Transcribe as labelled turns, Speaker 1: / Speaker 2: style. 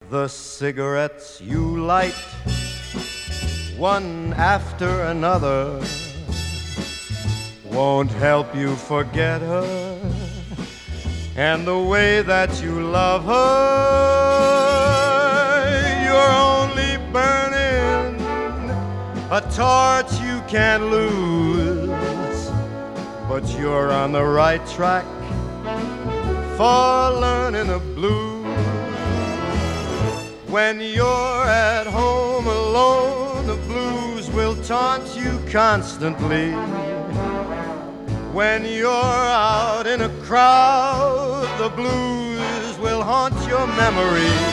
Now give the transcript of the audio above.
Speaker 1: The cigarettes you light, one after another, won't help you forget her and the way that you love her. You're only burning a torch you can't lose, but you're on the right track for learning the blues. When you're at home alone, the blues will taunt you constantly. When you're out in a crowd, the blues will haunt your memory.